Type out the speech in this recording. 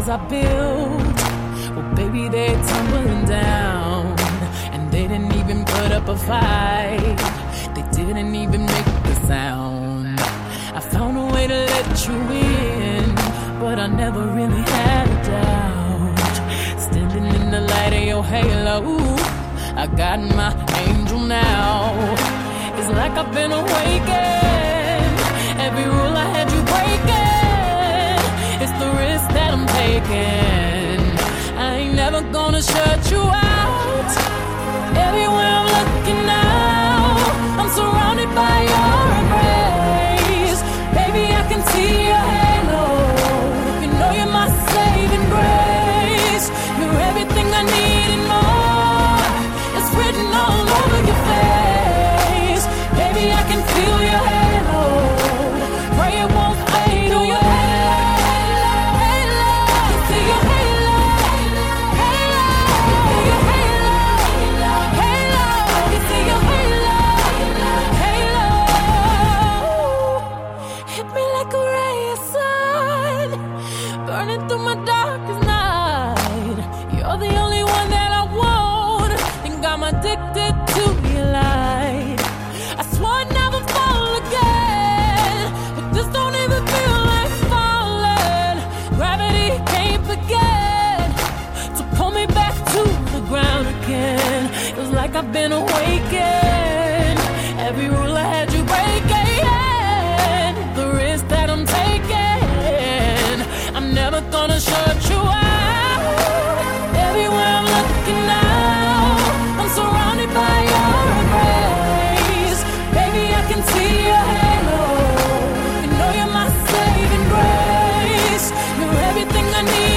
walls I built, well, baby, they're tumbling down. And they didn't even put up a fight. They didn't even make a sound. I found a way to let you in, but I never really had a doubt. Standing in the light of your halo, I got my angel now. It's like I've been awakened. Every rule I had you breaking, it's the risk that I'm taking. I ain't never gonna shut you out. Everywhere I'm looking now, I'm surrounded by your embrace. Baby, I can see your halo. You know you're my saving grace. You're everything I need and more. It's written all over your face. Baby, I can feel your halo. Pray it won't fade away. See your halo. Your halo. Halo. You see your halo. Halo. Hit me like a ray of sun, burning through my darkest night. You're the only one that I want. Think I'm addicted to your light. I swore I'd never fall again, but this don't even feel like falling. Gravity can't begin to pull me back to the ground again. Feels like I've been awakened. Every rule I had you breaking, the risk that I'm taking, I'm never gonna shut you out. Everywhere I'm looking now, I'm surrounded by your embrace. Baby, I can see your halo. You know you're my saving grace. You're everything I need.